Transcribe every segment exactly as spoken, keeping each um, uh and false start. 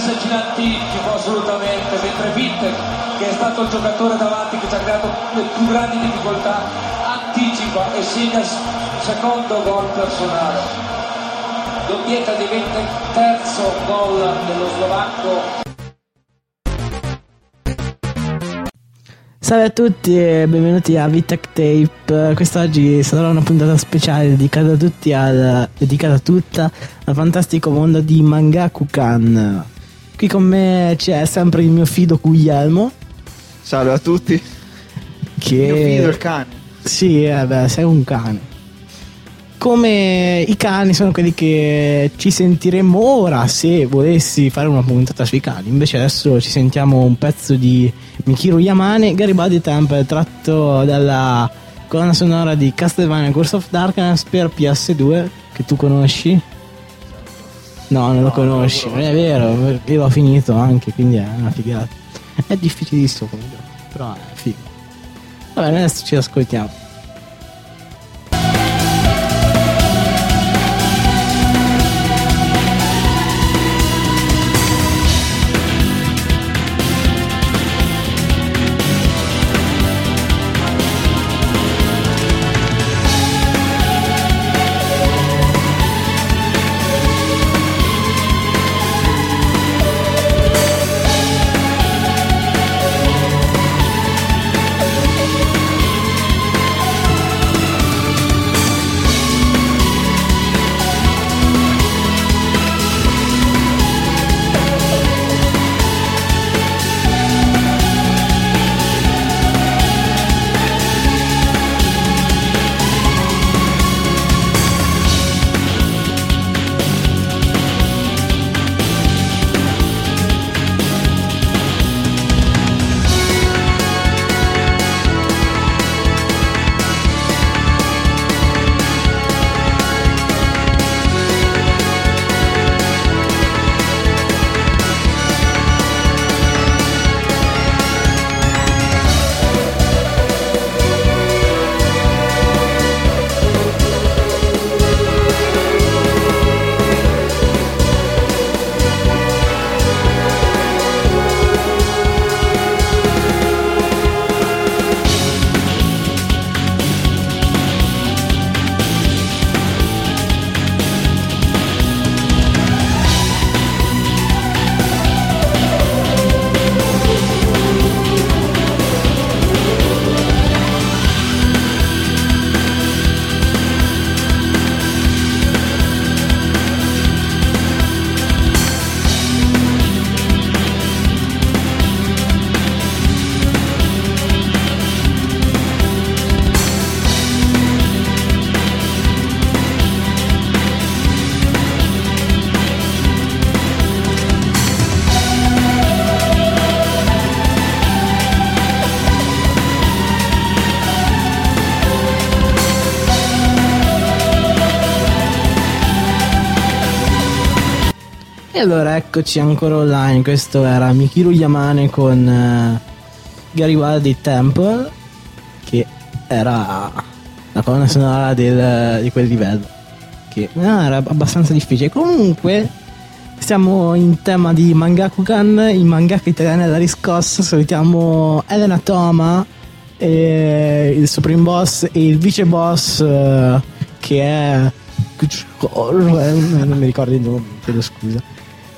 Giganti ci può assolutamente, mentre Vitek, che è stato il giocatore davanti che ci ha creato le più grandi difficoltà, anticipa e segna il secondo gol personale. Doppietta diventa il terzo gol dello slovacco. Salve a tutti e benvenuti a Vitek Tape. Quest'oggi sarà una puntata speciale dedicata a tutti al, dedicata tutta al fantastico mondo di Mangakukan. Qui con me c'è sempre il mio fido Guglielmo. Salve a tutti. Che... Il mio fido il cane. Sì, eh beh, sei un cane. Come i cani sono quelli che ci sentiremo ora se volessi fare una puntata sui cani. Invece adesso ci sentiamo un pezzo di Michiru Yamane, Garibaldi Temple, tratto dalla colonna sonora di Castlevania Curse of Darkness per P S due, che tu conosci? No, non lo conosci, non è vero, io l'ho finito anche, quindi è una figata. È difficilissimo come gioco, però è figo. Vabbè, noi adesso ci ascoltiamo. E allora eccoci ancora online. Questo era Michiru Yamane con uh, Garibaldi Temple, che era la colonna sonora del, di quel livello, che no, era abbastanza difficile. Comunque siamo in tema di Mangakukan, il mangaka italiano della riscossa. Salutiamo Elena Toma, e il Supreme Boss e il Vice Boss, uh, che è non mi ricordo il nome, chiedo scusa.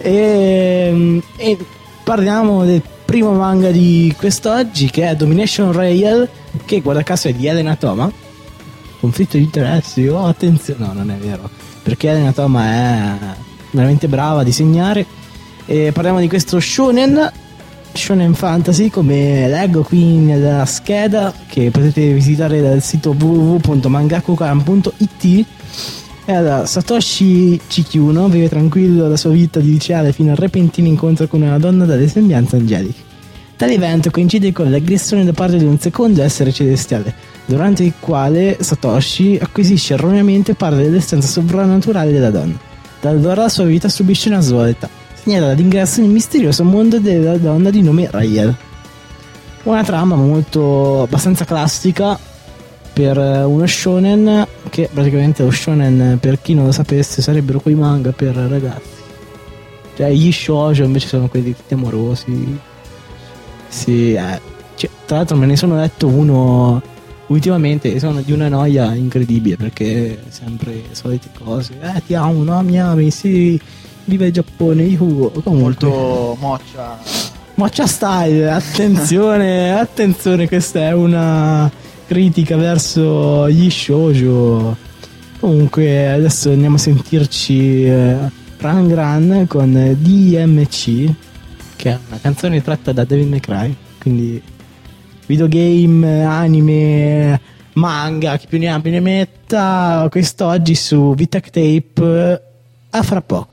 E, e parliamo del primo manga di quest'oggi, che è Domination Royale, che guarda caso è di Elena Toma. Conflitto di interessi, oh attenzione, no, non è vero, perché Elena Toma è veramente brava a disegnare. E parliamo di questo shonen shonen fantasy, come leggo qui nella scheda, che potete visitare dal sito w w w punto mangakukan punto i t. E allora, Satoshi Chikyu vive tranquillo la sua vita di liceale fino al repentino incontro con una donna dalle sembianze angeliche. Tale evento coincide con l'aggressione da parte di un secondo essere celestiale, durante il quale Satoshi acquisisce erroneamente parte dell'essenza sovrannaturale della donna. Da allora la sua vita subisce una svolta, segnata dall'ingresso nel misterioso mondo della donna di nome Rael. Una trama molto abbastanza classica per uno shonen, che praticamente lo shonen, per chi non lo sapesse, sarebbero quei manga per ragazzi. Cioè gli shoujo invece sono quelli tutti amorosi. Sì, eh. Cioè, tra l'altro me ne sono letto uno ultimamente e sono di una noia incredibile, perché sempre le solite cose. Eh, ti amo, no, mi ami, sì, viva il Giappone, io. Comunque, Molto moccia. Moccia style, attenzione, attenzione, questa è una critica verso gli shoujo. Comunque adesso andiamo a sentirci eh, Run Run con D M C, che è una canzone tratta da Devil May Cry, quindi videogame, anime, manga, chi più ne ha più ne metta, quest'oggi su Vitac Tape. A fra poco.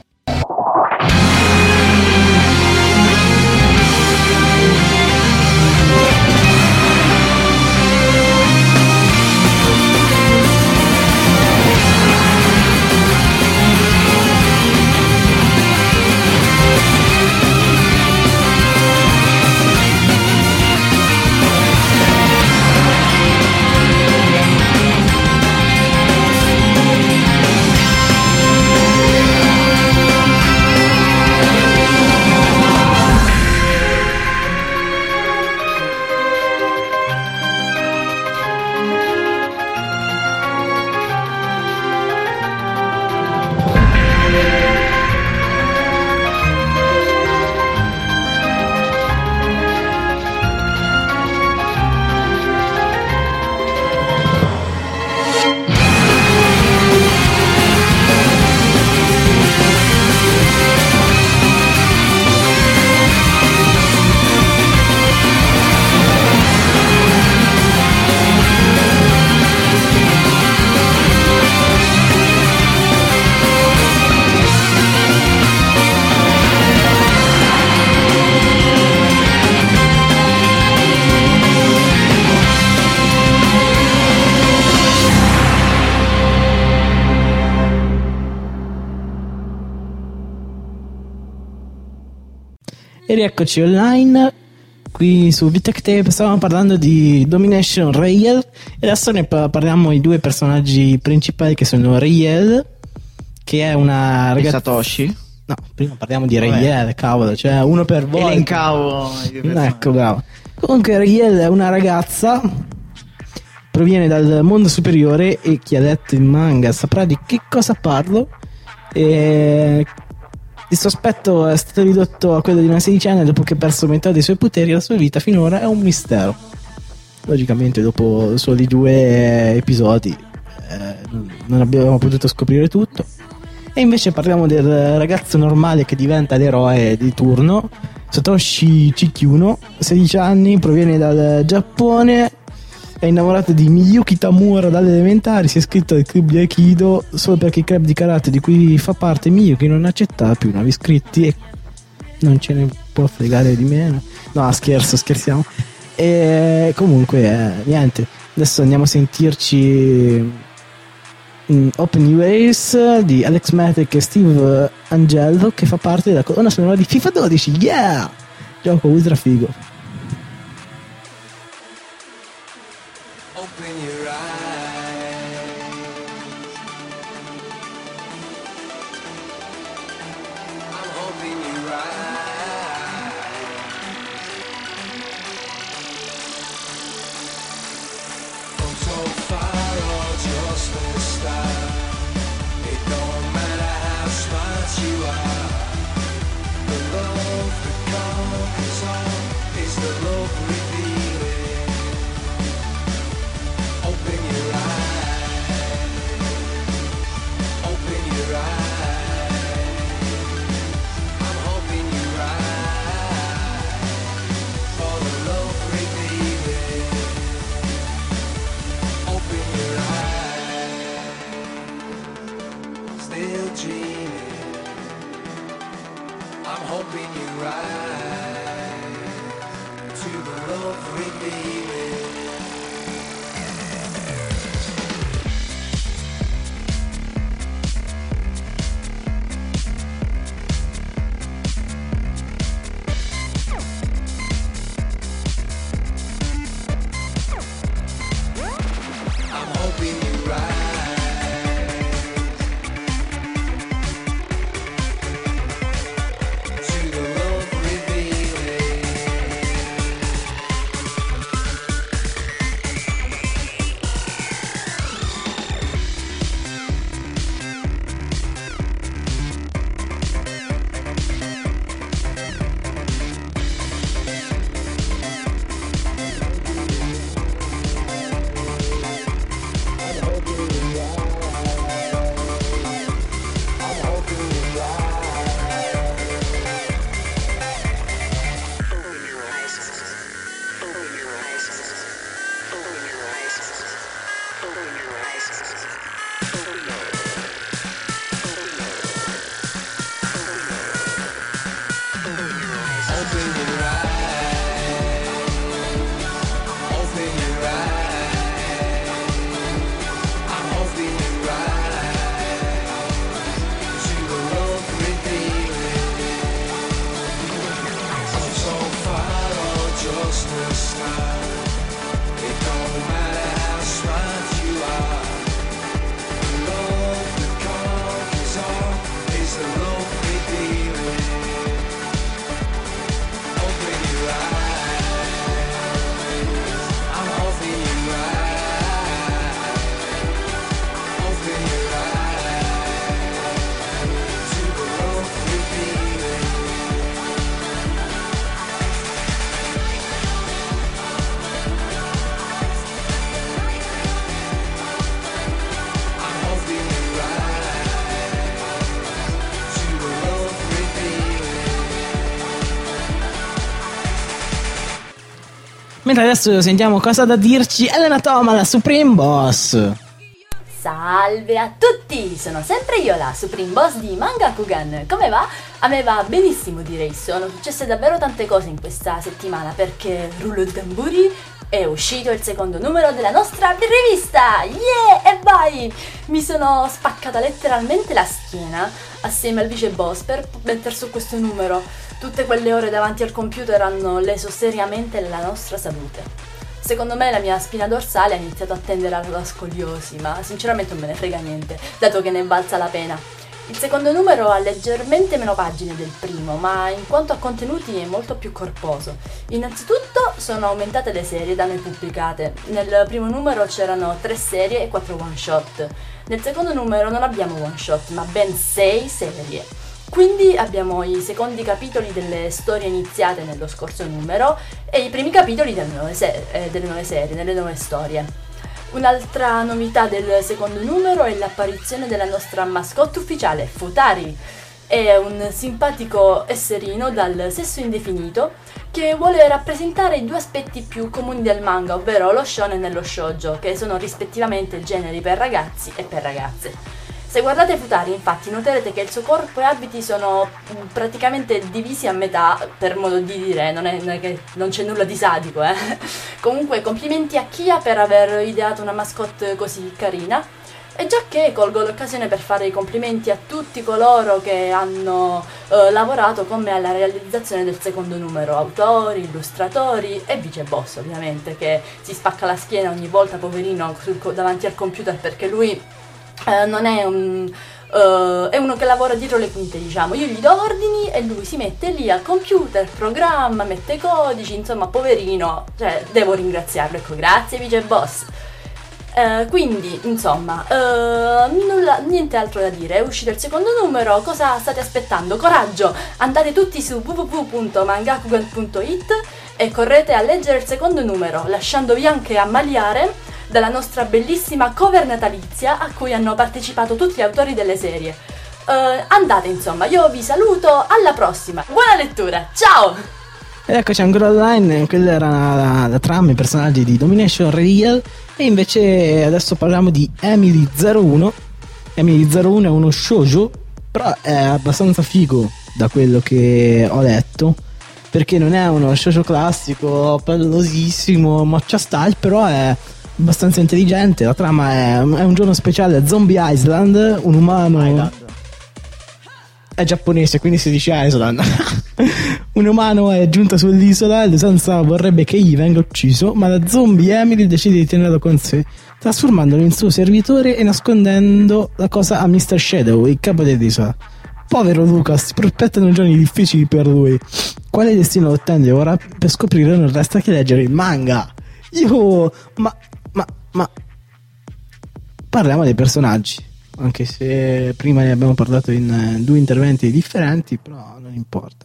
E rieccoci online qui su Vitac Tape. Stavamo parlando di Domination Rayel e adesso ne pa- parliamo di due personaggi principali, che sono Rayel, che è una Di ragazza. Satoshi. No, prima parliamo di Vabbè. Rayel, cavolo, cioè uno per volta. Elencavo i due personaggi. Ecco, bravo. Comunque Rayel è una ragazza, proviene dal mondo superiore, e chi ha letto il manga saprà di che cosa parlo. E il suo aspetto è stato ridotto a quello di una sedicenne dopo che ha perso metà dei suoi poteri. La sua vita finora è un mistero. Logicamente dopo soli due episodi eh, non abbiamo potuto scoprire tutto. E invece parliamo del ragazzo normale che diventa l'eroe di turno, Satoshi Chikyuno, sedici anni, proviene dal Giappone, è innamorato di Miyuki Tamura dalle elementari, si è iscritto al club di Aikido solo perché il club di karate di cui fa parte Miyuki non accetta più nuovi iscritti e non ce ne può fregare di meno. No, scherzo, scherziamo. E comunque eh, niente, adesso andiamo a sentirci mm, Open Ways di Alex Matic e Steve Angelo, che fa parte della colonna sonora di FIFA dodici. Yeah! Gioco ultra figo. Open your eyes. I'm hoping you're right. From so far or just a start, it don't matter how smart you are. The love that conquers all is the love revealing. Open your eyes, open your eyes. I'm hoping you're right for the love revealing. Open your eyes, still dreaming. I'm hoping you're right to the love revealing. I'm hoping you're right. Mentre adesso sentiamo cosa ha da dirci Elena Toma, la Supreme Boss. Salve a tutti, sono sempre io la Supreme Boss di Mangakugan. Come va? A me va benissimo, direi. Sono successe davvero tante cose in questa settimana perché, rullo di tamburi, è uscito il secondo numero della nostra rivista. Yeah! E vai! Mi sono spaccata letteralmente la schiena assieme al vice boss per mettere su questo numero. Tutte quelle ore davanti al computer hanno leso seriamente la nostra salute. Secondo me la mia spina dorsale ha iniziato a tendere alla scoliosi, ma sinceramente non me ne frega niente, dato che ne è valsa la pena. Il secondo numero ha leggermente meno pagine del primo, ma in quanto a contenuti è molto più corposo. Innanzitutto sono aumentate le serie da noi pubblicate. Nel primo numero c'erano tre serie e quattro one shot. Nel secondo numero non abbiamo one shot, ma ben sei serie. Quindi abbiamo i secondi capitoli delle storie iniziate nello scorso numero e i primi capitoli delle nuove, se- eh, delle nuove serie, delle nuove storie. Un'altra novità del secondo numero è l'apparizione della nostra mascotte ufficiale, Futari. È un simpatico esserino dal sesso indefinito che vuole rappresentare i due aspetti più comuni del manga, ovvero lo shonen e lo shoujo, che sono rispettivamente generi per ragazzi e per ragazze. Se guardate Futari, infatti, noterete che il suo corpo e abiti sono praticamente divisi a metà, per modo di dire, non è, non è che non c'è nulla di sadico, eh. Comunque, complimenti a Kia per aver ideato una mascotte così carina. E già che colgo l'occasione per fare i complimenti a tutti coloro che hanno eh, lavorato con me alla realizzazione del secondo numero, autori, illustratori e vice boss, ovviamente, che si spacca la schiena ogni volta, poverino, sul, davanti al computer, perché lui Uh, non è un uh, è uno che lavora dietro le quinte, diciamo. Io gli do ordini e lui si mette lì al computer, programma, mette i codici, insomma, poverino, cioè devo ringraziarlo, ecco, grazie vice boss. Uh, quindi, insomma, uh, nulla, niente altro da dire. È uscito il secondo numero, cosa state aspettando? Coraggio, andate tutti su w w w punto mangakugan punto it e correte a leggere il secondo numero, lasciandovi anche ammaliare dalla nostra bellissima cover natalizia a cui hanno partecipato tutti gli autori delle serie. Uh, andate, insomma, io vi saluto, alla prossima, buona lettura, ciao! Ed eccoci ancora online, quella era la, la trama, i personaggi di Domination Real. E invece adesso parliamo di Emily zero uno. Emily zero uno è uno shoujo, però è abbastanza figo da quello che ho letto, perché non è uno shoujo classico, pallosissimo, moccia style, però è abbastanza intelligente. La trama è, è un giorno speciale a Zombie Island. Un umano Island. È giapponese, quindi si dice Island. Un umano è giunto sull'isola e Sansa vorrebbe che egli venga ucciso, ma la zombie Emily decide di tenerlo con sé, trasformandolo in suo servitore e nascondendo la cosa a mister Shadow, il capo dell'isola. Povero Lucas, si prospettano giorni difficili per lui. Quale destino lo attende ora? Per scoprire non resta che leggere il manga. Io... ma... ma... ma... parliamo dei personaggi, anche se prima ne abbiamo parlato in eh, due interventi differenti, però non importa.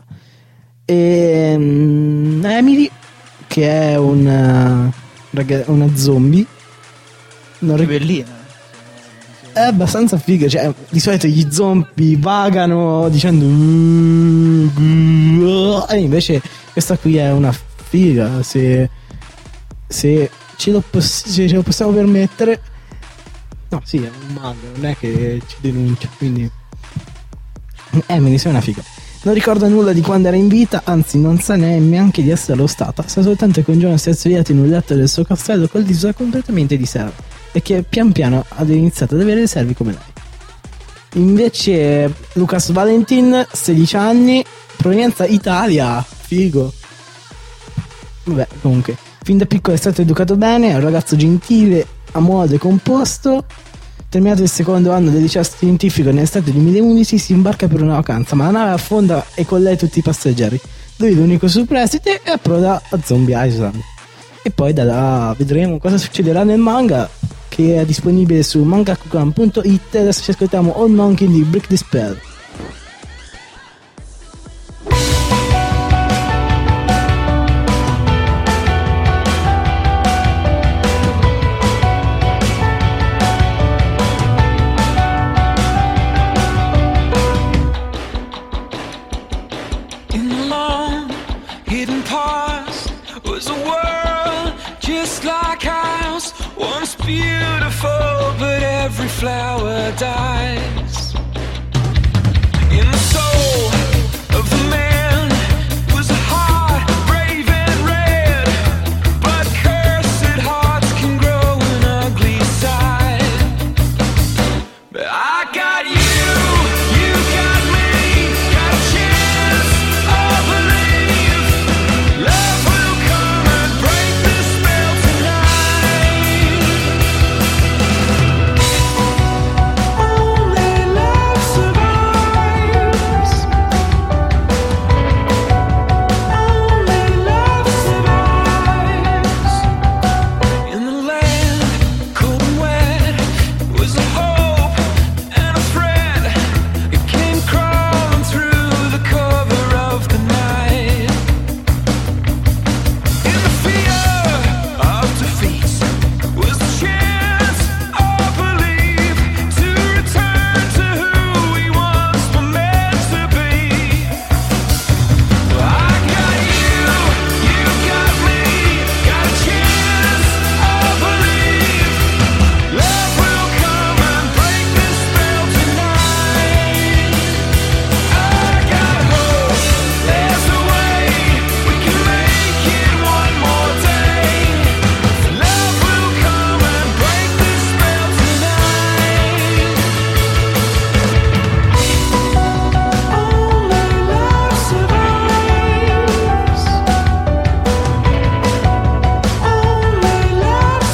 E um, Emily, che è una, una zombie, non ri- Bellina. è abbastanza figa, cioè di solito gli zombie vagano dicendo e invece questa qui è una figa, se se ce lo, poss- se ce lo possiamo permettere. No, sì, è un manga, non è che ci denuncia, quindi Emily sei una figa. Non ricorda nulla di quando era in vita, anzi non sa neanche di esserlo stata. Sa soltanto che un giorno si è svegliato in un letto del suo castello col viso completamente di serva e che pian piano ha iniziato ad avere le servi come lei. Invece Lucas Valentin, sedici anni, provenienza Italia, figo. Vabbè, comunque, fin da piccolo è stato educato bene, è un ragazzo gentile, a modo e composto. Terminato il secondo anno del liceo scientifico nell'estate del duemilaundici si imbarca per una vacanza, ma la nave affonda e con lei tutti i passeggeri. Lui l'unico superstite e approda a Zombie Island. E poi da là vedremo cosa succederà nel manga, che è disponibile su mangakugan punto it. Adesso ci ascoltiamo All Monkey di Break the Spell. In the long hidden past was a world every flower dies. In the soul of the man was a heart brave and red, but cursed hearts can grow an ugly side. But I got you, you got me, got a chance, I believe. Love will come and break the spell tonight. Only love survives. Only love survives. In the land, cold and wet, was a hope and a thread. It came crawling through the cover of the night. In the fear of defeat was the chance, I believe, to return to who we once were meant to be. I got you, you got me, got a chance, I believe. Love will come and break this spell tonight. I got hope, there's a way we can make it one more day. Love will come and break this spell tonight. Only love survives. Only love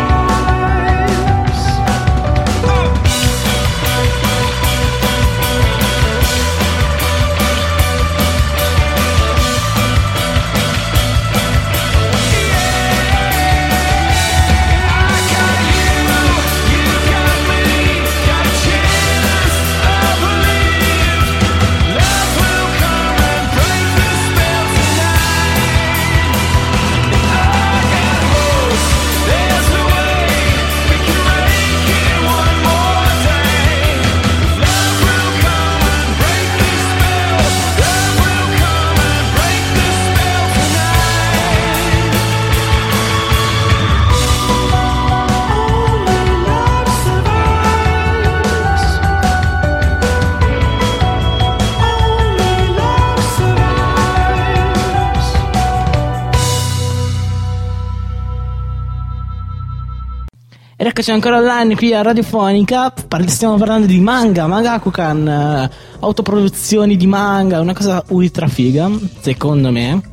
Ed eccoci ancora online qui a Radiofonica. Parli- Stiamo parlando di manga, Mangakukan, eh, autoproduzioni di manga, una cosa ultra figa, secondo me.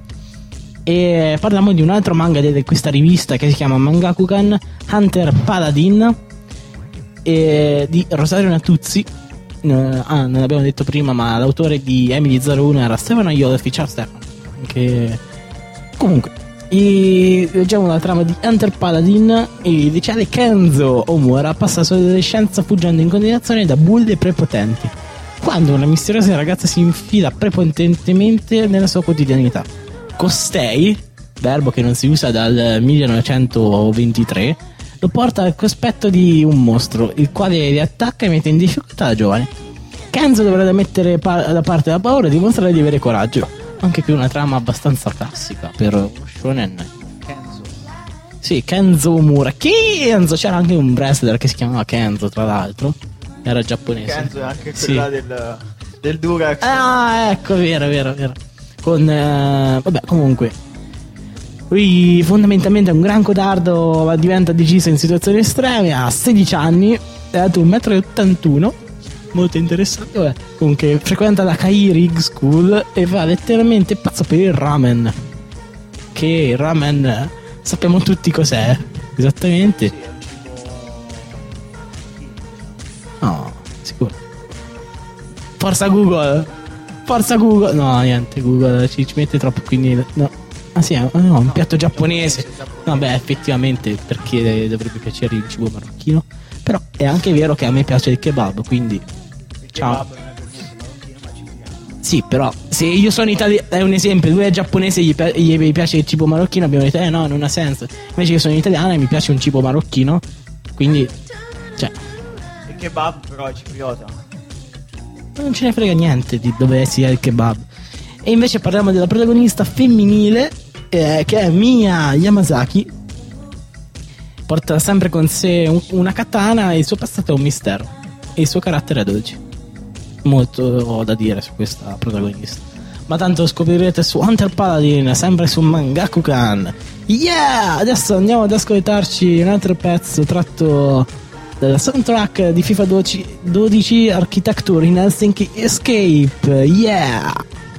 E parliamo di un altro manga di questa rivista che si chiama Mangakukan, Hunter Paladin, e di Rosario Natuzzi. Eh, ah, non l'abbiamo detto prima, ma l'autore di Emily zero uno era Stefano Iolfi. Ciao Stefano. Che... Comunque, e leggiamo la trama di Hunter Paladin. Il liceale Kenzo Omura passa la sua adolescenza fuggendo in continuazione da bulli prepotenti, quando una misteriosa ragazza si infila prepotentemente nella sua quotidianità. Costei, verbo che non si usa dal millenovecentoventitré, lo porta al cospetto di un mostro, il quale li attacca e mette in difficoltà la giovane. Kenzo dovrà mettere pa- da parte la paura e dimostrare di avere coraggio. Anche qui una trama abbastanza classica per uno shonen. Kenzo. Sì, Kenzo Omura. Kenzo! C'era anche un wrestler che si chiamava Kenzo, tra l'altro. Era giapponese. Kenzo è anche Sì. quella del, del Durax. Ah, ecco, vero, vero, vero. Con... eh, vabbè, comunque... Lui fondamentalmente è un gran codardo, ma diventa deciso in situazioni estreme. Ha sedici anni, è alto un metro e ottantuno. Molto interessante. Vabbè. Comunque frequenta la Kai Rig School e va letteralmente pazzo per il ramen. Che il ramen eh, sappiamo tutti cos'è. Esattamente. No, sicuro. Forza Google. Forza Google. No, niente, Google ci, ci mette troppo, quindi no. Ah sì, no, un piatto giapponese. No, beh, effettivamente, perché dovrebbe piacere il cibo marocchino. Però è anche vero che a me piace il kebab, quindi ciao. Sì, però se io sono italiano, è un esempio, lui è giapponese e gli, pi- gli piace il cibo marocchino, abbiamo detto eh no, non ha senso. Invece io sono italiano e mi piace un cibo marocchino, quindi cioè Il kebab però è cipriota. non ce ne frega niente di dove sia il kebab. E invece parliamo della protagonista femminile, eh, che è Mia Yamasaki, porta sempre con sé un- una katana e il suo passato è un mistero e il suo carattere è dolce. Molto ho da dire su questa protagonista, ma tanto lo scoprirete su Hunter Paladin, sempre su Mangakukan. Yeah! Adesso andiamo ad ascoltarci un altro pezzo tratto dalla soundtrack di FIFA dodici, dodici Architecture in Helsinki Escape. Yeah!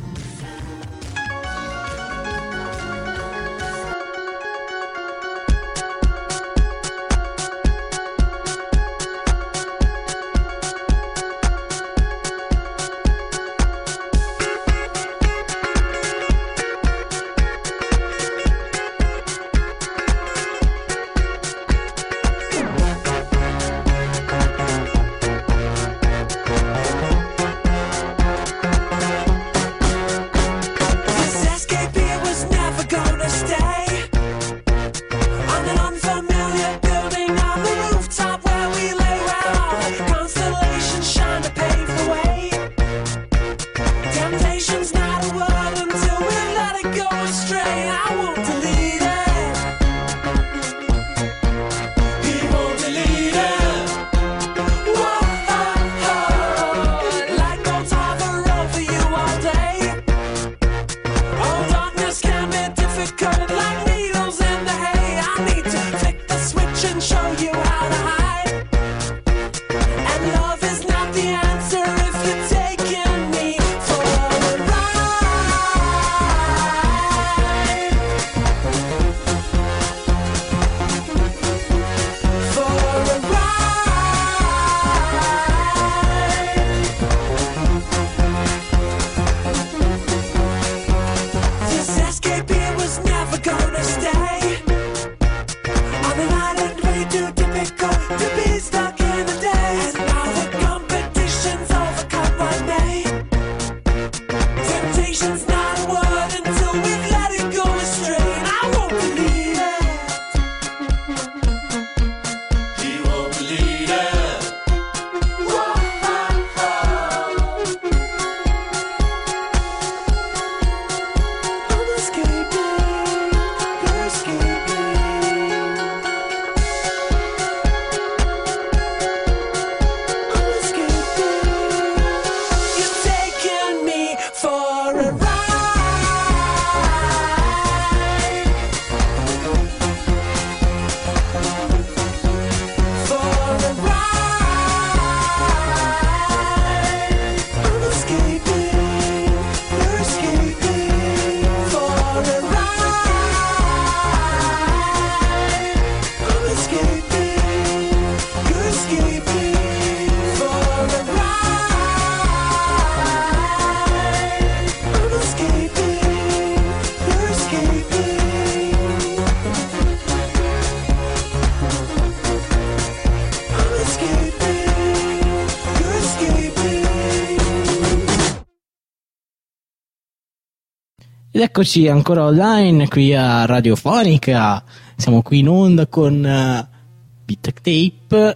Ed eccoci ancora online qui a Radiofonica. Siamo qui in onda con uh, Beat Tape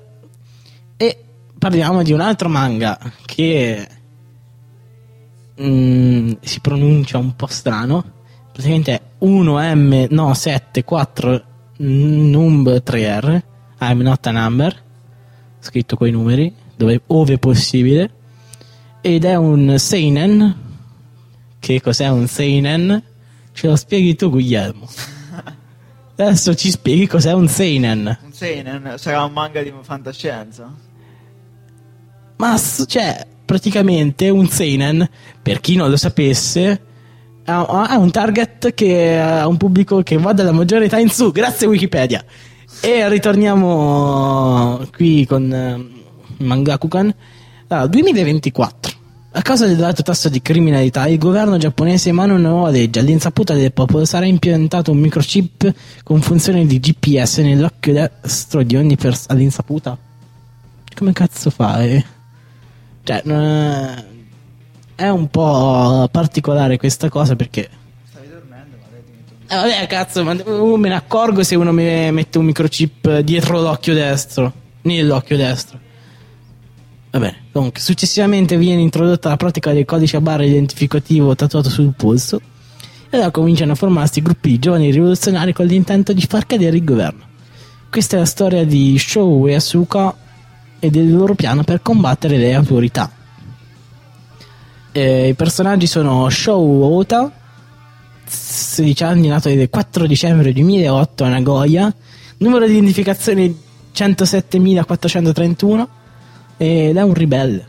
e parliamo di un altro manga che mm, si pronuncia un po' strano. Praticamente è uno M no sette quattro numb tre R. I'm not a number, scritto coi numeri dove ove possibile, ed è un seinen. Che cos'è un seinen? Ce lo spieghi tu, Guglielmo. Adesso ci spieghi cos'è un seinen. Un seinen sarà un manga di fantascienza? Ma s- cioè, praticamente un seinen, per chi non lo sapesse, ha, ha un target che ha un pubblico che va dalla maggiore età in su. Grazie Wikipedia. E ritorniamo qui con uh, Mangakukan. Allora, duemilaventiquattro. A causa dell'alto tasso di criminalità, il governo giapponese emana una nuova legge. All'insaputa del popolo sarà impiantato un microchip con funzione di G P S nell'occhio destro di ogni persona. All'insaputa? Come cazzo fai? Cioè, eh, è un po' particolare questa cosa perché... Stavi dormendo, ma lei ti metto un... Eh vabbè, cazzo, ma uh, me ne accorgo se uno mi mette un microchip dietro l'occhio destro. Nell'occhio destro. Va bene, comunque successivamente viene introdotta la pratica del codice a barra identificativo tatuato sul polso e allora cominciano a formarsi gruppi di giovani rivoluzionari con l'intento di far cadere il governo. questa è la storia di Shou e Asuka e del loro piano per combattere le autorità. Eh, I personaggi sono Shou Ota, sedici anni, nato il quattro dicembre duemilaotto a Nagoya, numero di identificazione centosettemilaquattrocentotrentuno, ed è un ribelle.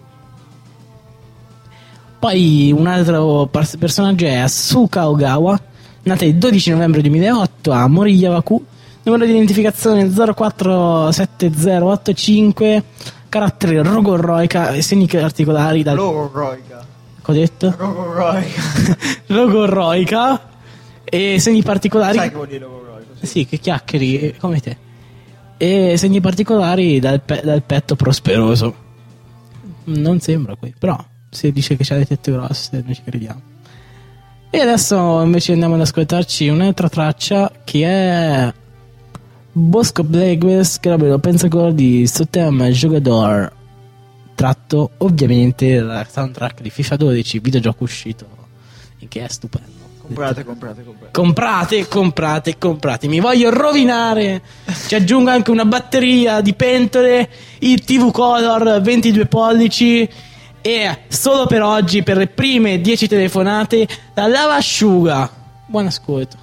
Poi un altro pers- personaggio è Asuka Ogawa, nata il dodici novembre duemilaotto a Moriyawaku, numero di identificazione zero quattro sette zero otto cinque, carattere logorroica e segni particolari dal... Logorroica. Che ho detto? Logorroica. Logorroica e segni particolari... Sai che vuol dire logorroico? Sì. Sì, che chiacchieri eh, come te. E segni particolari dal, pe- dal petto prosperoso. Non sembra qui, però si dice che c'ha le tette grosse, noi ci crediamo. E adesso invece andiamo ad ascoltarci un'altra traccia che è Bosco Blackbirds, che era lo pensacore di Sotem Jogador, tratto ovviamente dalla soundtrack di FIFA dodici, videogioco uscito, che è stupendo. Comprate, comprate, comprate. Comprate, comprate, comprate. Mi voglio rovinare. Ci aggiungo anche una batteria di pentole, il T V Color ventidue pollici e solo per oggi, per le prime dieci telefonate, la lavasciuga. Buon ascolto.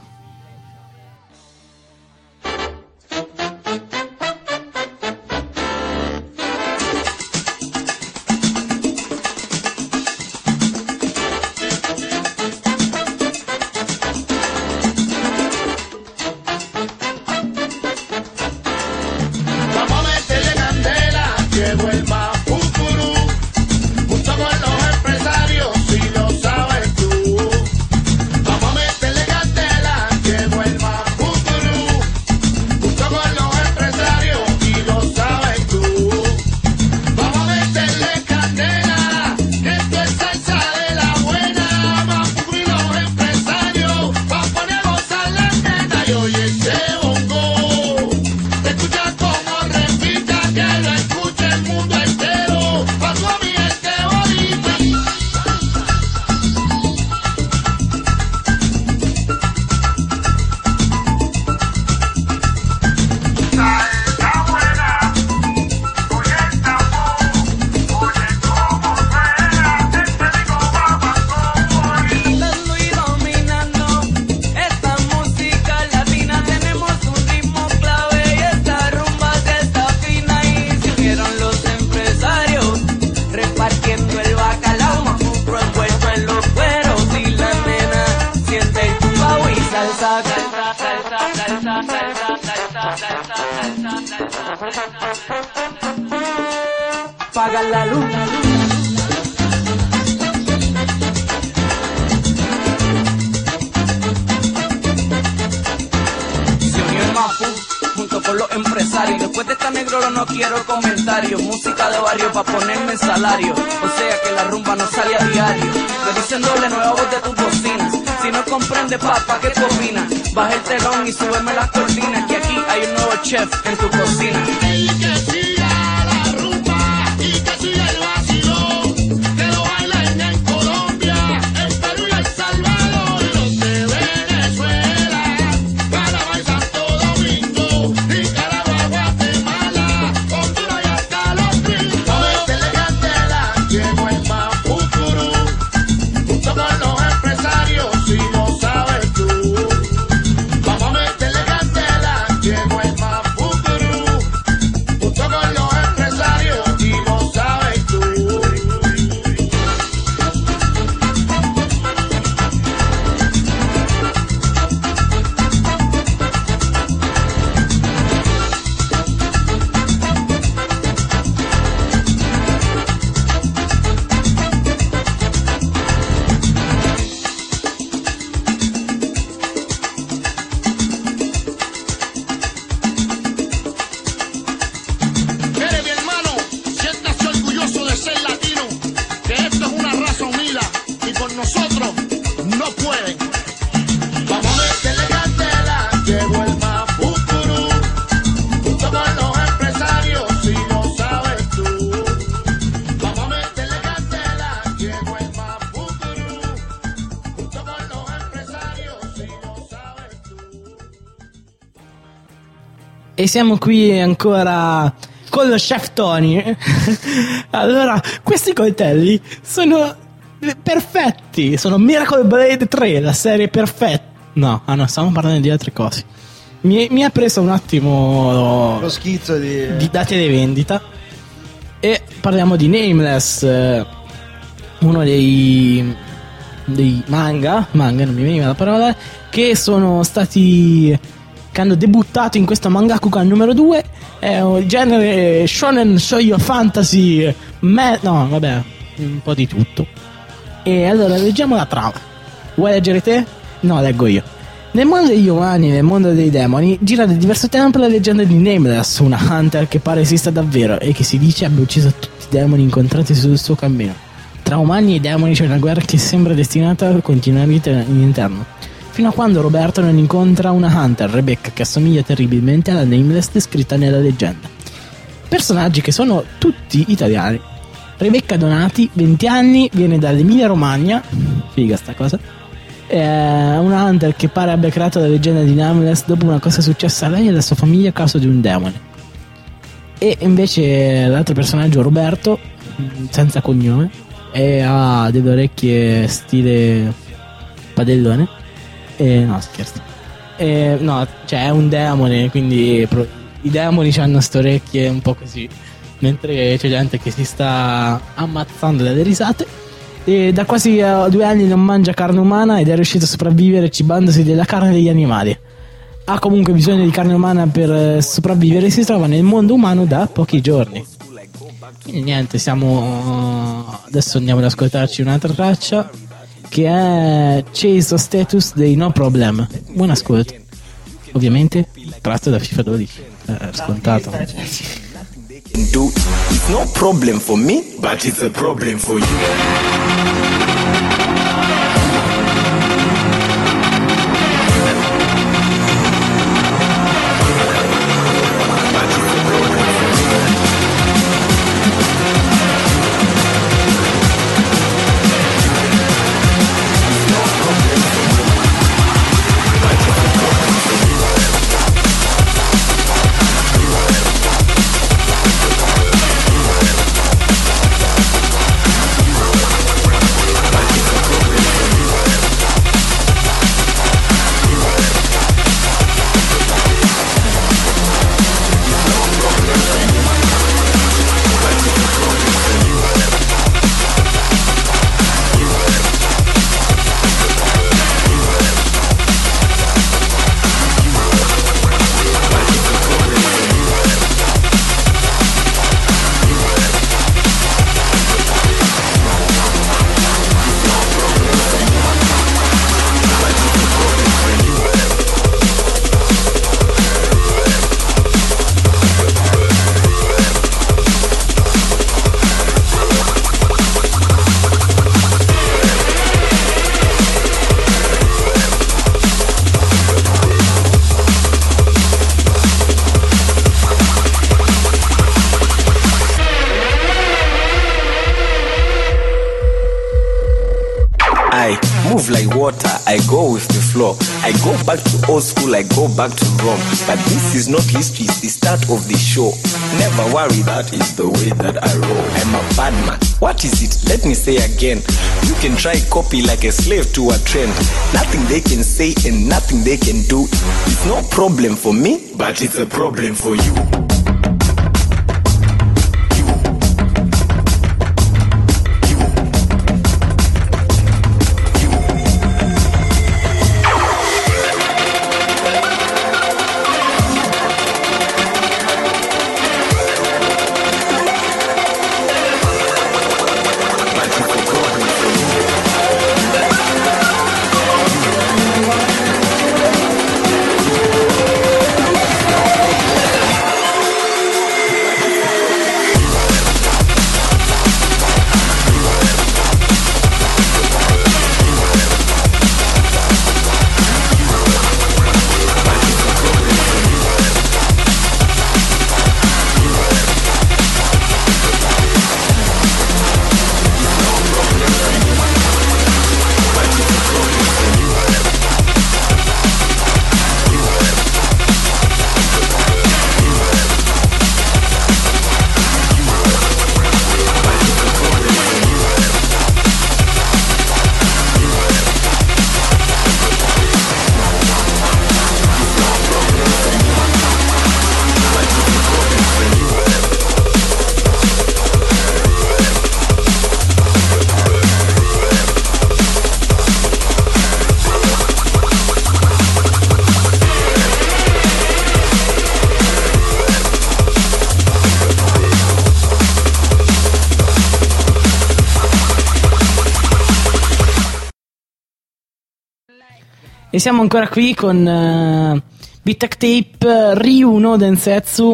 Paga la luz. Se unió el Mapu junto con los empresarios. Después de esta negro no quiero comentarios. Música de barrio pa' ponerme en salario. O sea que la rumba no sale a diario. Reduciéndole nueva voz de tus bocinas. Si no comprende papá, ¿qué tú opinas? Baja el telón y súbeme las cortinas, que aquí hay un nuevo chef en tu cocina. El que siga la rumba y que siga el vacilón, que lo bailen en Colombia, en Perú y El Salvador, los de Venezuela, Panamá y Santo Domingo, Nicaragua, Guatemala, Honduras y hasta los gringos. A meterle candela, llegó el Mapucurú, junto con los empresarios, si lo sabes tú. Vamos a meterle candela, llegó el Mapucurú, junto con E siamo qui ancora con lo chef Tony. Allora, questi coltelli sono perfetti. Sono Miracle Blade tre, la serie perfetta. No, ah no, stiamo parlando di altre cose. Mi, mi ha preso un attimo Lo schizzo di... di date di vendita. E parliamo di Nameless, eh, uno dei, dei manga, manga non mi veniva la parola, che sono stati, che hanno debuttato in questo Mangakukan numero due. È un genere shonen shoujo fantasy, me- no vabbè, un po' di tutto. E allora leggiamo la trama. Vuoi leggere te? No, leggo io. Nel mondo degli umani e nel mondo dei demoni gira da diverso tempo la leggenda di Nameless, una hunter che pare esista davvero e che si dice abbia ucciso tutti i demoni incontrati sul suo cammino. Tra umani e demoni c'è una guerra che sembra destinata a continuare in interno, fino a quando Roberto non incontra una hunter, Rebecca, che assomiglia terribilmente alla Nameless descritta nella leggenda. Personaggi che sono tutti italiani. Rebecca Donati, venti anni, viene dall'Emilia Romagna, figa sta cosa. È una hunter che pare abbia creato la leggenda di Nameless dopo una cosa successa a lei e alla sua famiglia a causa di un demone. E invece l'altro personaggio, Roberto, senza cognome, e ha delle orecchie stile padellone. E no, scherzo. E, no, cioè è un demone, quindi pro- i demoni hanno ste orecchie un po' così, mentre c'è gente che si sta ammazzando dalle risate. E da quasi uh, due anni non mangia carne umana ed è riuscito a sopravvivere cibandosi della carne degli animali. Ha comunque bisogno di carne umana per uh, sopravvivere e si trova nel mondo umano da pochi giorni. Quindi niente, siamo uh, adesso andiamo ad ascoltarci un'altra traccia che è Chase of Status dei No Problem. Buon ascolto. Ovviamente tratto da FIFA dodici, eh, scontato. Do it's no problem for me, but it's a problem for you. move like water, I go with the flow. I go back to old school, I go back to Rome. But this is not history, it's the start of the show. Never worry, that is the way that I roll. I'm a bad man. What is it? Let me say again. You can try copy like a slave to a trend. Nothing they can say and nothing they can do. It's no problem for me, but it's a problem for you. E siamo ancora qui con uh, Beat Tape Ryu no Densetsu.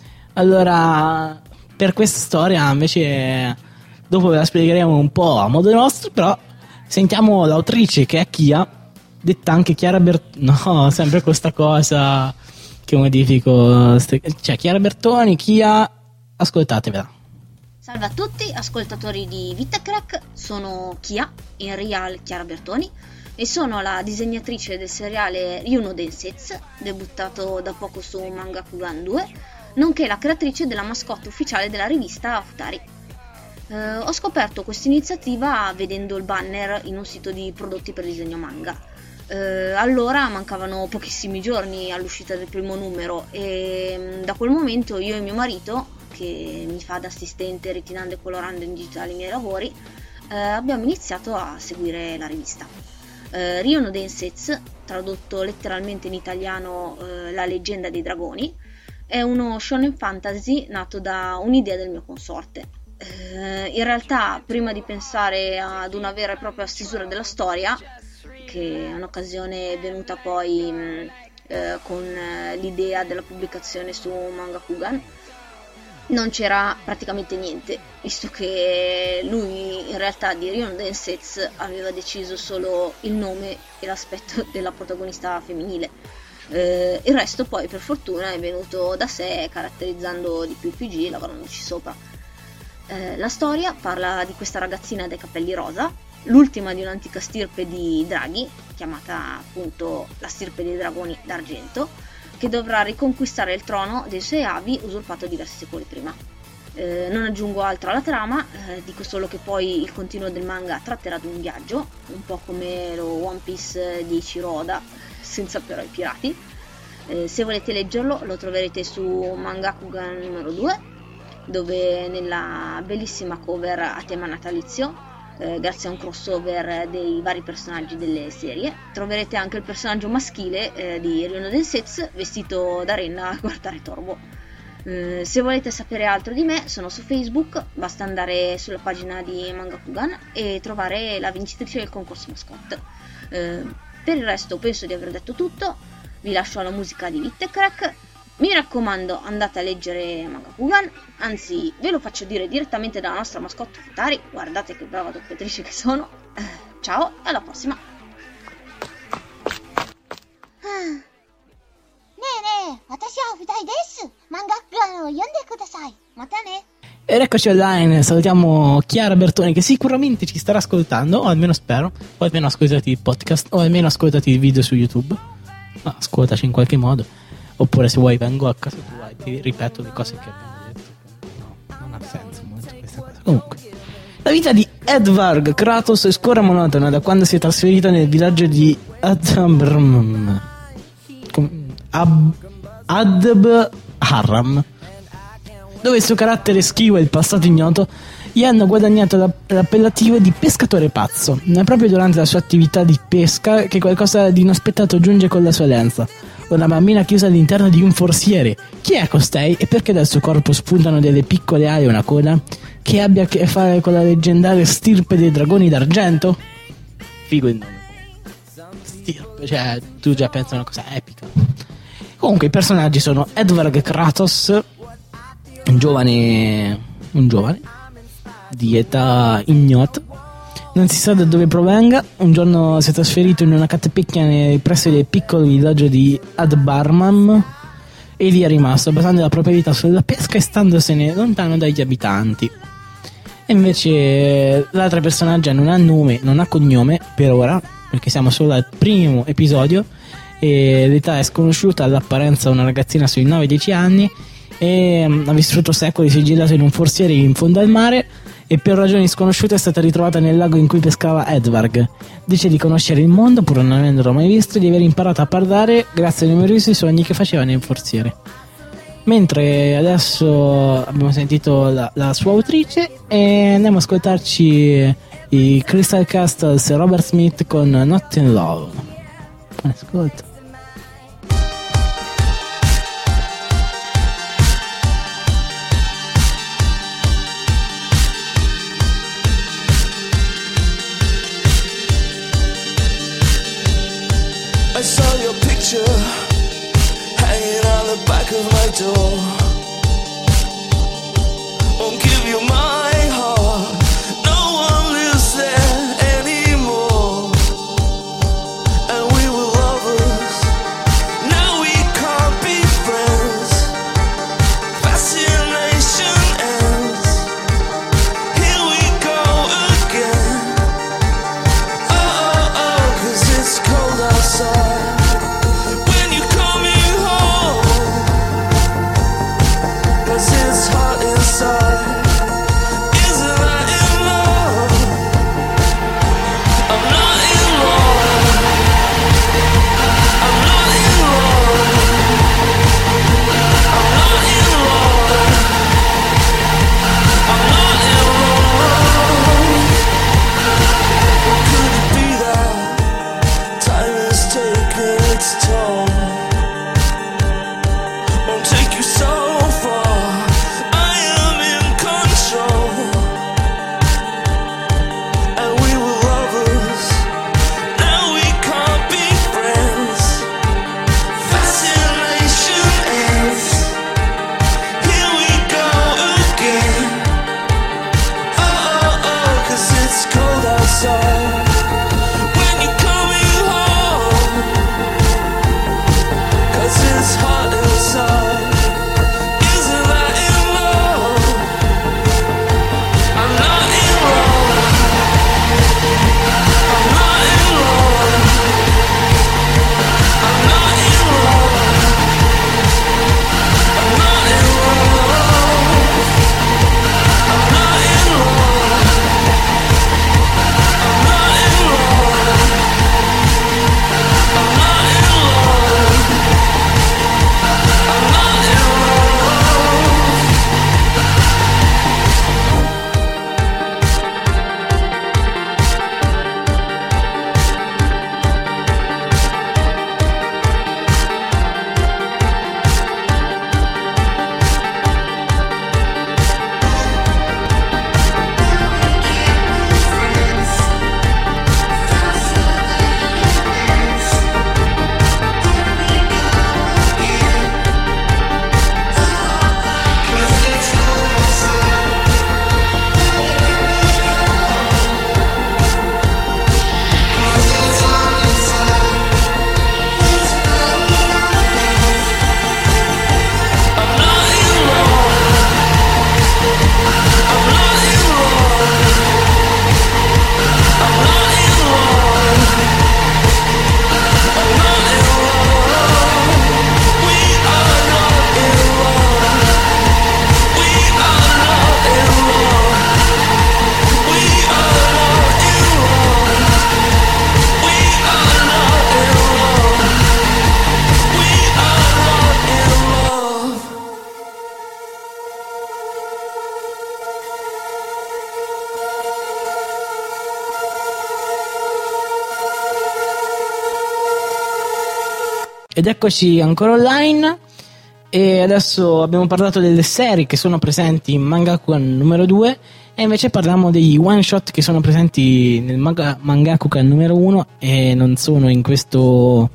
Allora, per questa storia invece dopo ve la spiegheremo un po' a modo nostro, però sentiamo l'autrice che è Kia, detta anche Chiara Bertoni. No, sempre questa cosa che modifico, cioè Chiara Bertoni, Kia, ascoltatevela. Salve a tutti ascoltatori di Vitacrack, sono Kia, in real Chiara Bertoni, e sono la disegnatrice del seriale Ryu no Densetsu, debuttato da poco su Mangakugan due, nonché la creatrice della mascotte ufficiale della rivista Futari. Eh, ho scoperto questa iniziativa vedendo il banner in un sito di prodotti per disegno manga. Eh, allora mancavano pochissimi giorni all'uscita del primo numero e da quel momento io e mio marito, che mi fa da assistente ritinando e colorando in digitale i miei lavori, eh, abbiamo iniziato a seguire la rivista. Eh, Ryu no Densetsu, tradotto letteralmente in italiano eh, La leggenda dei dragoni, è uno shonen fantasy nato da un'idea del mio consorte. Eh, in realtà, prima di pensare ad una vera e propria stesura della storia, che è un'occasione venuta poi mh, eh, con eh, l'idea della pubblicazione su Mangakugan, non c'era praticamente niente, visto che lui in realtà di Ryu no Densetsu aveva deciso solo il nome e l'aspetto della protagonista femminile. Eh, il resto poi per fortuna è venuto da sé, caratterizzando di più il P G, lavorandoci sopra. Eh, la storia parla di questa ragazzina dai capelli rosa, l'ultima di un'antica stirpe di draghi, chiamata appunto la stirpe dei dragoni d'argento, che dovrà riconquistare il trono dei suoi avi usurpato diversi secoli prima. Eh, non aggiungo altro alla trama, eh, dico solo che poi il continuo del manga tratterà di un viaggio, un po' come lo One Piece di Ichiro Oda, senza però i pirati. Eh, se volete leggerlo lo troverete su Mangakugan numero due, dove nella bellissima cover a tema natalizio, Eh, grazie a un crossover dei vari personaggi delle serie, troverete anche il personaggio maschile eh, di Ryu no Densetsu vestito da renna a guardare Torbo. Eh, se volete sapere altro di me, sono su Facebook, basta andare sulla pagina di Mangakugan e trovare la vincitrice del concorso mascotte. Eh, per il resto penso di aver detto tutto, vi lascio alla musica di Vitacrack. Mi raccomando, andate a leggere Mangakugan, anzi ve lo faccio dire direttamente dalla nostra mascotte Futari, guardate che brava doppiatrice che sono. Eh, ciao e alla prossima. Ne ne, watashi wa Futari desu. Mangakugan o yonde kudasai. Mata ne. Ed eccoci online, salutiamo Chiara Bertoni che sicuramente ci starà ascoltando, o almeno spero, o almeno ascoltati il podcast, o almeno ascoltati il video su YouTube. No, ascoltaci in qualche modo. Oppure se vuoi vengo a casa tua e ti ripeto le cose che abbiamo detto. No, non ha senso molto questa cosa. Comunque, la vita di Edvard Kratos è scura monotona da quando si è trasferito nel villaggio di Adabram Ab, Adab Harram, dove il suo carattere schivo e il passato ignoto gli hanno guadagnato l'appellativo di pescatore pazzo. Non è proprio durante la sua attività di pesca che qualcosa di inaspettato giunge con la sua lenza. Una bambina chiusa all'interno di un forziere. Chi è costei e perché dal suo corpo spuntano delle piccole ali e una coda? Che abbia a che fare con la leggendaria stirpe dei dragoni d'argento? Figo il nome. Stirpe, cioè tu già pensi a una cosa epica. Comunque i personaggi sono Edvard Kratos, un giovane un giovane di età ignota. Non si sa da dove provenga. Un giorno si è trasferito in una catapecchia nei pressi del piccolo villaggio di Adbarmam e lì è rimasto, basando la propria vita sulla pesca e standosene lontano dagli abitanti. E invece l'altra personaggio non ha nome, non ha cognome per ora, perché siamo solo al primo episodio e l'età è sconosciuta, all'apparenza una ragazzina sui nove dieci anni e ha vissuto secoli sigillato in un forziere in fondo al mare e per ragioni sconosciute è stata ritrovata nel lago in cui pescava Edvard. Dice di conoscere il mondo pur non avendolo mai visto e di aver imparato a parlare grazie ai numerosi sogni che faceva nel forziere. Mentre adesso abbiamo sentito la, la sua autrice e andiamo a ascoltarci i Crystal Castles e Robert Smith con Not in Love. Buon ascolto. back of my door. Won't give you my heart. No one lives there anymore. And we were lovers. Now we can't be friends. Fascination ends. Here we go again. Oh, oh, oh, 'cause it's cold outside. When you're coming home, 'cause it's hot inside. Isn't I in love? I'm not in love. I'm not in love. I'm not in love. I'm not in love. Could it be that time has taken its toll? Won't take you so far. I am in control. And we were lovers. Now we can't be friends. Fascination ends. Here we go again. Oh, oh, oh, 'cause it's cold outside. When you're coming home, 'cause it's hot inside. Isn't that in love? I'm not in love. I'm not in love. I'm not in love. I'm not in love. I'm not in love. I'm not in love. I'm not in love. I'm not in love. Ed eccoci ancora online. E adesso abbiamo parlato delle serie che sono presenti in Mangakukan numero due. E invece parliamo degli one shot che sono presenti nel manga, Mangakukan numero uno. E non sono in questo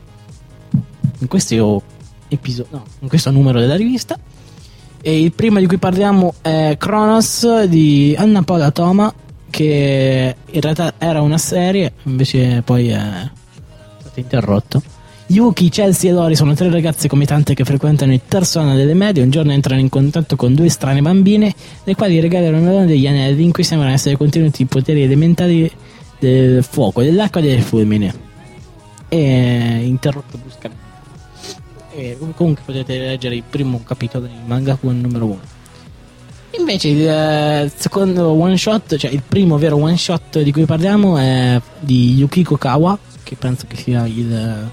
In questo episodio, no, in questo numero della rivista. E il primo di cui parliamo è Chronos di Anna Paula Toma, che in realtà era una serie, invece poi è stato interrotto. Yuki, Chelsea e Lori sono tre ragazze come tante che frequentano il terzo anno delle medie. Un giorno entrano in contatto con due strane bambine, le quali regalano una donna degli anelli in cui sembrano essere contenuti i poteri elementari del fuoco, dell'acqua e del fulmine. E interrotto bruscamente. E comunque potete leggere il primo capitolo di Mangakukan numero uno. Invece il eh, secondo one shot, cioè il primo vero one shot di cui parliamo è di Yukiko Kawa, che penso che sia il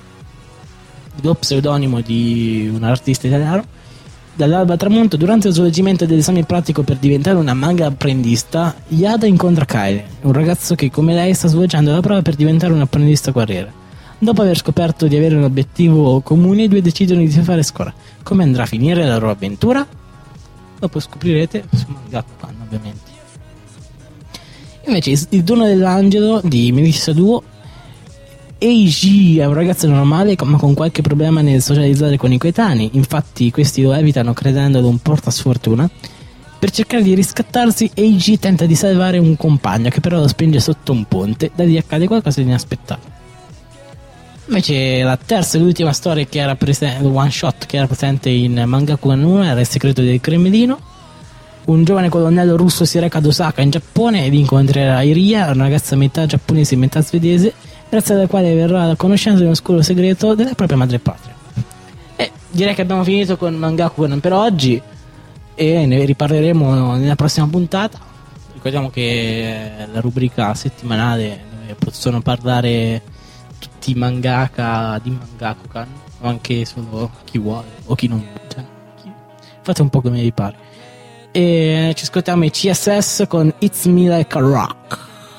lo pseudonimo di un artista italiano. Dall'alba al tramonto, durante lo svolgimento dell'esame pratico per diventare una manga apprendista, Yada incontra Kaede, un ragazzo che come lei sta svolgendo la prova per diventare un apprendista guerriera. Dopo aver scoperto di avere un obiettivo comune, i due decidono di fare scuola. Come andrà a finire la loro avventura? Dopo scoprirete su Mangakukan, ovviamente. Invece il dono dell'angelo di Melissa Duo. Eiji è un ragazzo normale ma con qualche problema nel socializzare con i coetanei, infatti questi lo evitano credendolo un portasfortuna. Per cercare di riscattarsi, Eiji tenta di salvare un compagno che però lo spinge sotto un ponte, da lì accade qualcosa di inaspettato. Invece la terza e l'ultima storia che era presente, one shot che era presente in Mangakugan uno era Il segreto del Cremlino. Un giovane colonnello russo si reca ad Osaka in Giappone ed incontrerà Iria, una ragazza metà giapponese e metà svedese, grazie alla quale verrà a conoscenza di uno oscuro segreto della propria madrepatria. E direi che abbiamo finito con Mangakugan per oggi e ne riparleremo nella prossima puntata. Ricordiamo che la rubrica settimanale dove possono parlare tutti i mangaka di Mangakugan o anche solo chi vuole o chi non vuole, cioè, chi... fate un po' come vi pare. E ci ascoltiamo i C S S con It's Me Like a Rock.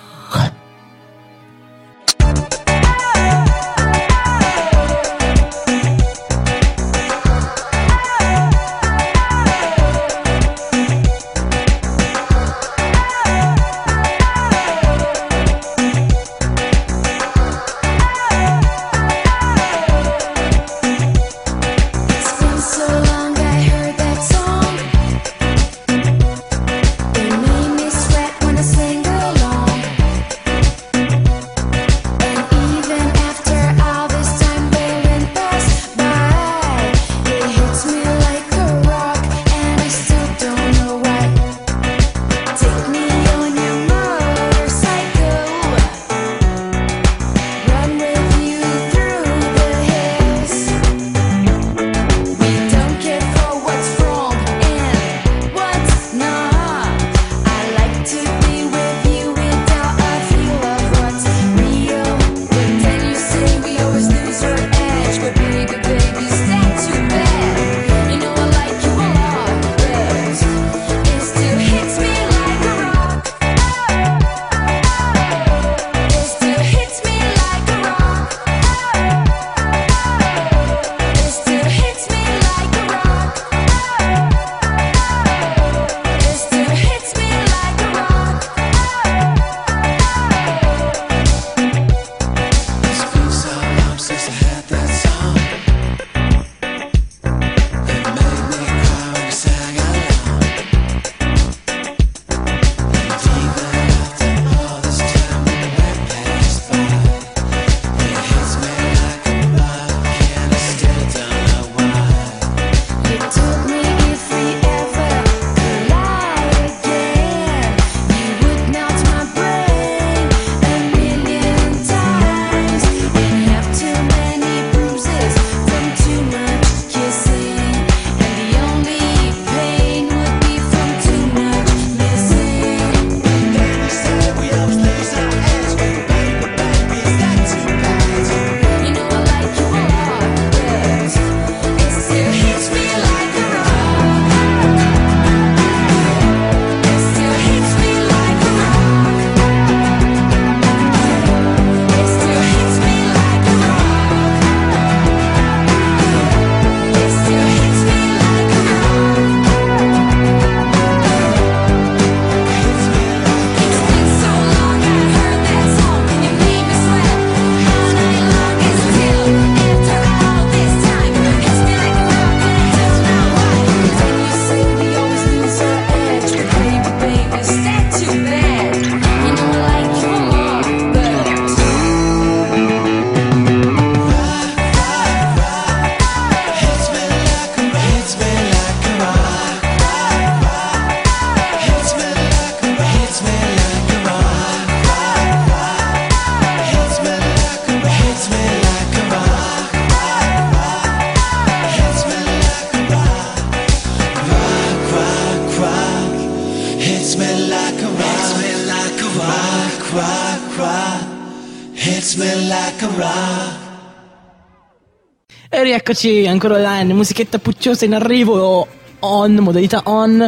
E rieccoci ancora online, musichetta pucciosa in arrivo, on, modalità on,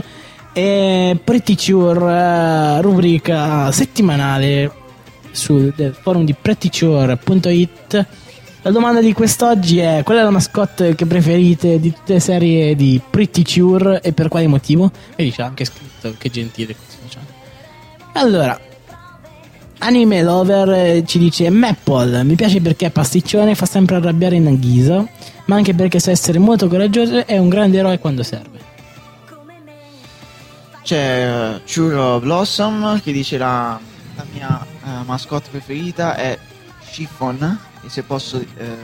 e Pretty-Cure, rubrica settimanale sul forum di pretty-cure punto it. La domanda di quest'oggi è: qual è la mascotte che preferite di tutte le serie di Pretty-Cure e per quale motivo? Vedi, c'è anche scritto, che gentile. Allora, Anime Lover eh, ci dice: Maple, mi piace perché è pasticcione, fa sempre arrabbiare Nagisa, ma anche perché sa essere molto coraggioso e è un grande eroe quando serve. C'è uh, Churro Blossom che dice la, la mia uh, mascotte preferita è Chiffon, e se posso uh,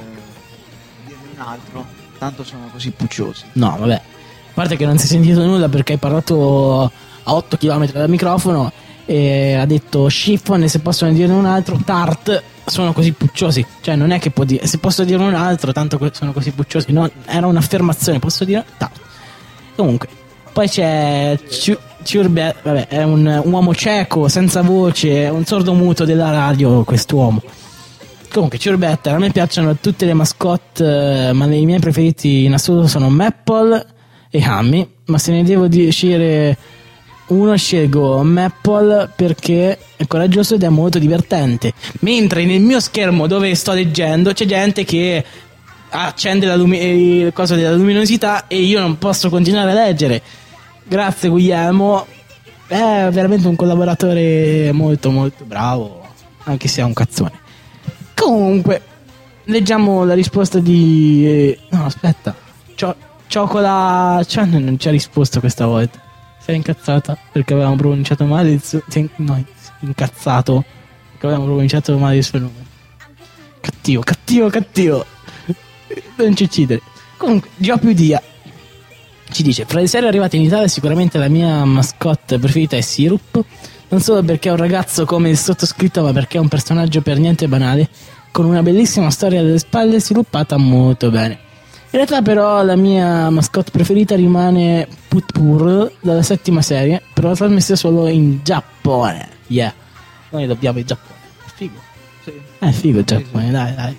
dirne un altro, tanto sono così pucciosi. No, vabbè, a parte che non si è sentito nulla perché hai parlato a otto chilometri dal microfono e ha detto Chiffon, e se possono dirne un altro, Tart, sono così pucciosi. Cioè non è che può dire se posso dirne un altro, tanto que- sono così pucciosi. No, era un'affermazione, posso dire Tart. Comunque, poi c'è Ciu- Ciurbe, vabbè, è un, un uomo cieco, senza voce, un sordomuto della radio, quest'uomo. Comunque, Ciurbette, a me piacciono tutte le mascotte, ma i miei preferiti in assoluto sono Maple e Hammy, ma se ne devo decidere uno, scelgo Maple perché è coraggioso ed è molto divertente. Mentre nel mio schermo dove sto leggendo c'è gente che accende la lumi- il coso della luminosità e io non posso continuare a leggere. Grazie Guglielmo, è veramente un collaboratore molto molto bravo, anche se è un cazzone. Comunque, leggiamo la risposta di... eh, no, aspetta, Cio- Ciocola... Cioè, non ci ha risposto questa volta. Sei incazzata perché avevamo pronunciato male il suo... sei- No, incazzato perché avevamo pronunciato male il suo nome. Cattivo, cattivo, cattivo. Non ci uccidere. Comunque, Giopiudia ci dice: fra le serie arrivate in Italia sicuramente la mia mascotte preferita è Syrup, non solo perché è un ragazzo come il sottoscritto, ma perché è un personaggio per niente banale, con una bellissima storia alle spalle sviluppata molto bene. In realtà però la mia mascotte preferita rimane Putpur dalla settima serie, però trasmessa solo in Giappone. Yeah, noi dobbiamo il Giappone. Figo. Sì. È figo il Giappone, dai dai.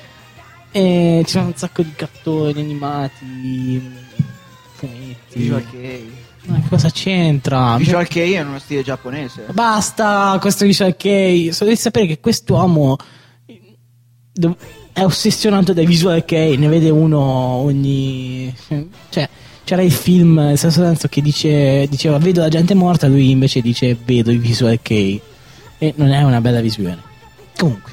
E ci sono un sacco di cartoni animati, fumetti. Visual Kei. Ma cosa c'entra? Visual Kei è uno stile giapponese. Basta questo Visual Kei. So devi sapere che quest'uomo è ossessionato dai Visual Kei, ne vede uno ogni... Cioè, c'era il film, nel stesso senso, che dice, diceva vedo la gente morta, lui invece dice vedo i Visual Kei. E non è una bella visione. Comunque.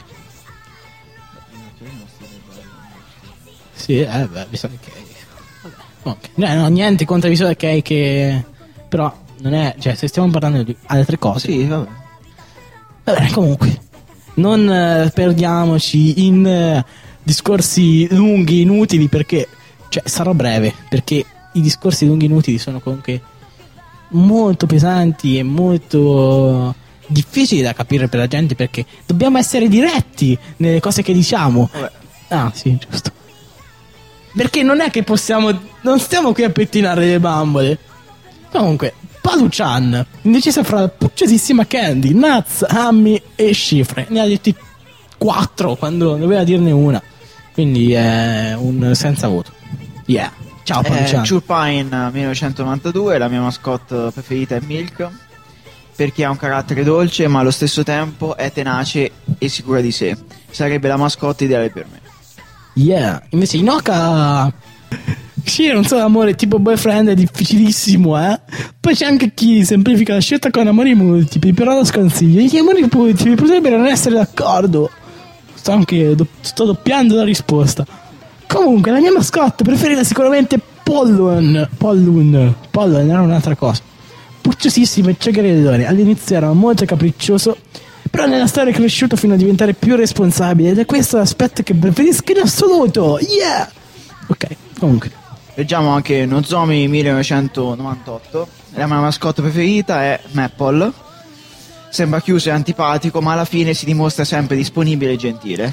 Sì, eh beh, Visual Kei. Okay. No, no, niente contro Visual Kei che... Però non è... Cioè, se stiamo parlando di altre cose... Sì, vabbè. Vabbè, comunque, non eh, perdiamoci in eh, discorsi lunghi, inutili, perché... Cioè, sarò breve, perché i discorsi lunghi inutili sono comunque molto pesanti e molto difficili da capire per la gente, perché dobbiamo essere diretti nelle cose che diciamo. Vabbè. Ah, sì, giusto. Perché non è che possiamo... Non stiamo qui a pettinare le bambole. Comunque, Palu-chan, indecisa fra la pucciosissima Candy, Nuts, Hammy e Cifre. Ne ha detti quattro quando doveva dirne una. Quindi è un senza voto. Yeah. Ciao Palu-chan. Eh, Churpine millenovecentonovantadue, la mia mascotte preferita è Milk, perché ha un carattere dolce ma allo stesso tempo è tenace e sicura di sé. Sarebbe la mascotte ideale per me. Yeah. Invece Inoka... Sì, non so, l'amore tipo boyfriend è difficilissimo, eh. Poi c'è anche chi semplifica la scelta con amori multipli, però lo sconsiglio. Gli amori multipli potrebbero non essere d'accordo. Sto anche do- sto doppiando la risposta. Comunque, la mia mascotte preferita è sicuramente Pollun. Pollun. Pollun era un'altra cosa. Pucciosissimo e cioccherellone. All'inizio era molto capriccioso, però nella storia è cresciuto fino a diventare più responsabile, ed è questo l'aspetto che preferisco in assoluto. Yeah! Ok, comunque. Leggiamo anche Nozomi millenovecentonovantotto. La mia mascotte preferita è Maple. Sembra chiuso e antipatico, ma alla fine si dimostra sempre disponibile e gentile.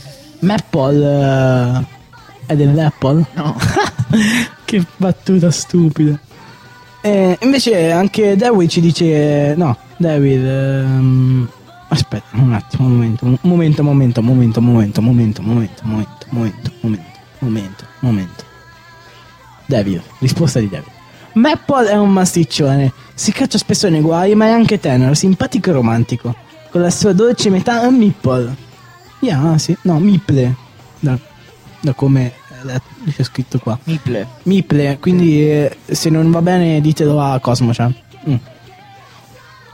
Maple uh, è dell'Apple? No. Che battuta stupida. E invece anche David ci dice... No, David... Um, aspetta un attimo, un momento, un momento, momento, momento, momento, momento, momento, momento, momento, momento, momento, momento. David, risposta di David. Maple è un masticcione, si caccia spesso nei guai, ma è anche tenero, simpatico e romantico, con la sua dolce metà Meeple. Yeah, sì, no, Miple, da, da come c'è scritto qua. Miple. Miple, quindi eh, se non va bene ditelo a Cosmo-chan. Mm.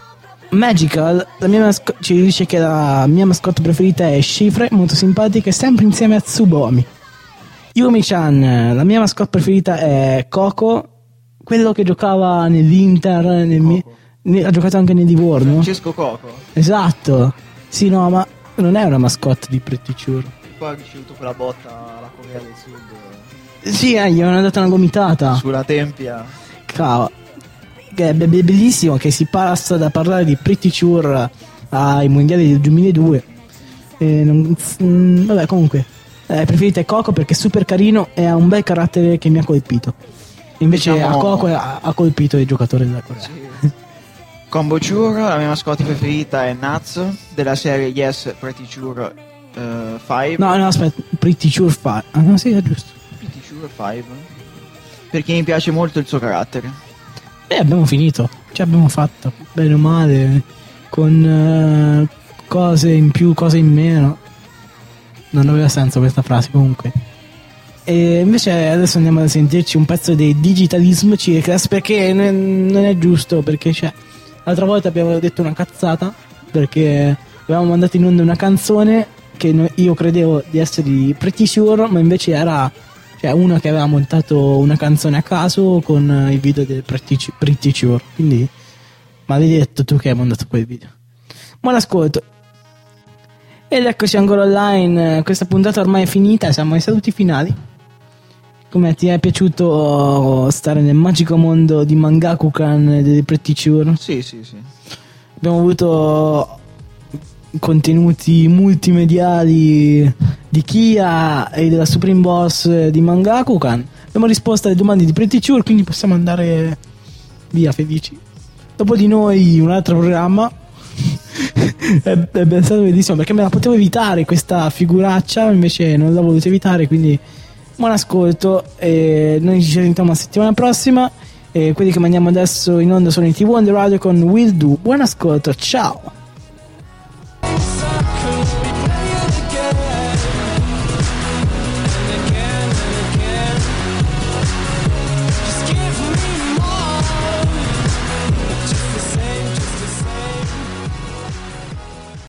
Magical, la mia masco- ci dice che la mia mascotte preferita è Shifre, molto simpatica e sempre insieme a Tsubomi. Yumi-chan, la mia mascotte preferita è Coco, quello che giocava nell'Inter, nel mi- ne- ha giocato anche nel Livorno. Francesco Coco. Esatto. Sì, no, ma non è una mascotte di Pretty Sure. Poi ha ricevuto quella botta alla Corea del Sud Sì, eh, gli hanno dato una gomitata. sulla tempia. Cavolo. Che è be- be- bellissimo che si passa da parlare di Pretty Sure ai mondiali del duemiladue. E non- mm, vabbè, comunque. Eh, preferite Coco perché è super carino e ha un bel carattere che mi ha colpito. Invece Diciamo- a Coco ha, ha colpito il giocatore della Corea. Combo Chur, la mia mascotte preferita è Nuts della serie Yes Pretty Sure uh, cinque. No, no, aspetta, Pretty Sure fa. Ah, no, sì, è giusto. Pretty Sure cinque. Perché mi piace molto il suo carattere. E abbiamo finito. Ci abbiamo fatto bene o male. Con eh, cose in più, cose in meno. Non aveva senso questa frase comunque. E invece adesso andiamo a sentirci un pezzo dei Digitalism Circus perché non non è giusto, perché c'è. L'altra volta abbiamo detto una cazzata perché avevamo mandato in onda una canzone che no- io credevo di essere di Pretty Sure, ma invece era cioè uno che aveva montato una canzone a caso con eh, il video del Pretty, Su- Pretty Sure. Quindi maledetto tu che hai mandato quel video. Buon ascolto. Ed eccoci ancora online, questa puntata ormai è finita, siamo ai saluti finali. Come ti è piaciuto stare nel magico mondo di Mangakukan e delle Pretty Sure? Sì, sì, sì. Abbiamo avuto contenuti multimediali di Kia e della Supreme Boss di Mangakukan. Abbiamo risposto alle domande di Pretty Sure, quindi possiamo andare via felici. Dopo di noi un altro programma. è, è stato bellissimo perché me la potevo evitare questa figuraccia, invece non l'ho voluto evitare, quindi buon ascolto e noi ci sentiamo la settimana prossima e quelli che mandiamo adesso in onda sono i T V on the Radio con Will Do. Buon ascolto, ciao.